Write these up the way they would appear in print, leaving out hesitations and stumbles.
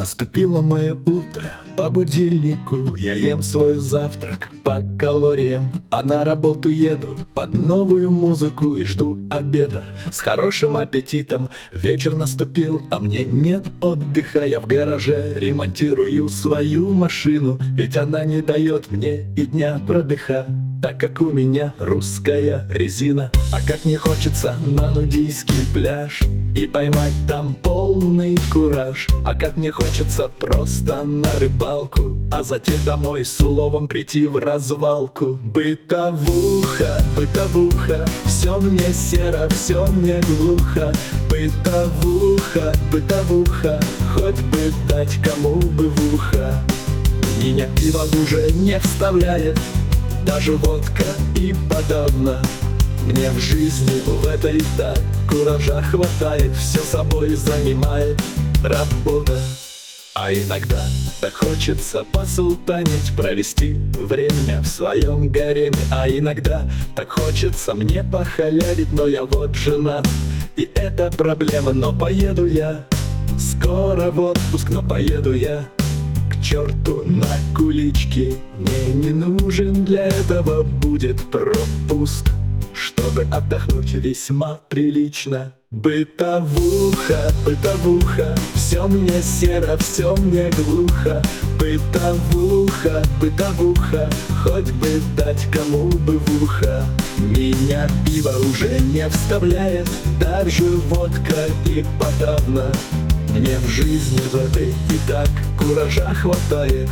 Наступило мое утро, по будильнику я ем свой завтрак по калориям, а на работу еду под новую музыку и жду обеда с хорошим аппетитом. Вечер наступил, а мне нет отдыха. Я в гараже ремонтирую свою машину, ведь она не дает мне и дня продыха, так как у меня русская резина. А как не хочется на нудийский пляж и поймать там полный кураж. А как мне хочется просто на рыбалку, а затем домой с уловом прийти в развалку. Бытовуха, бытовуха, все мне серо, все мне глухо. Бытовуха, бытовуха, хоть бы дать кому бы в ухо. Меня пиво уже не вставляет, даже водка и подавно. Мне в жизни в этой так куража хватает, все собой занимает работа. А иногда так хочется посултанить, провести время в своем гареме. А иногда так хочется мне похалярить, но я вот женат, и это проблема. Но поеду я скоро в отпуск, но поеду я к черту на кулички. Мне не нужен для этого будет пропуск, чтобы отдохнуть весьма прилично. Бытовуха, бытовуха, все мне серо, все мне глухо. Бытовуха, бытовуха, хоть бы дать кому бы в ухо. Меня пиво уже не вставляет, даже водка и подавно. Мне в жизни в этой и так куража хватает,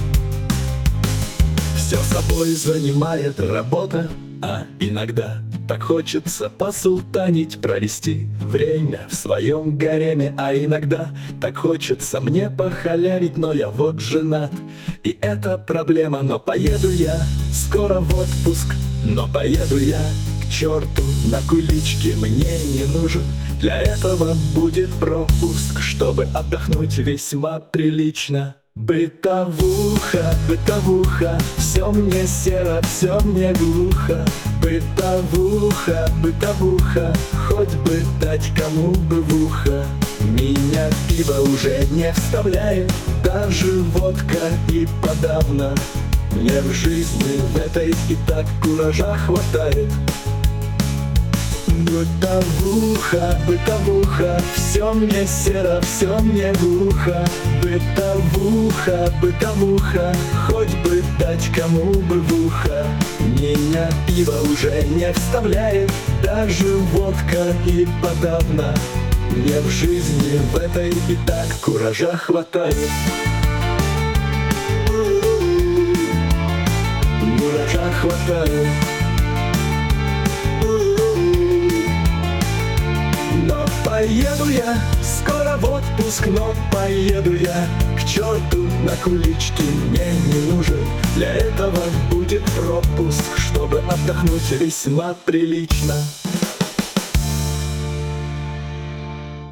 все собой занимает работа. А иногда так хочется посултанить, провести время в своем гареме. А иногда так хочется мне похалярить, но я вот женат, и это проблема. Но поеду я скоро в отпуск, но поеду я к черту на кулички. Мне не нужен для этого будет пропуск, чтобы отдохнуть весьма прилично. Бытовуха, бытовуха, все мне серо, все мне глухо. Бытовуха, бытовуха, хоть бы дать кому бы в ухо. Меня пиво уже не вставляет, даже водка и подавно. Мне в жизни в этой и так куража хватает. Бытовуха, бытовуха, все мне серо, все мне глухо. Бытовуха, бытовуха, хоть бы дать кому бы в ухо. Меня пиво уже не вставляет, даже водка и подавно. Мне в жизни в этой и так куража хватает. Куража хватает. Но поеду я скоро в отпуск, но поеду я к черту на кулички. Мне не нужен для этого будет пропуск, чтобы отдохнуть весьма прилично.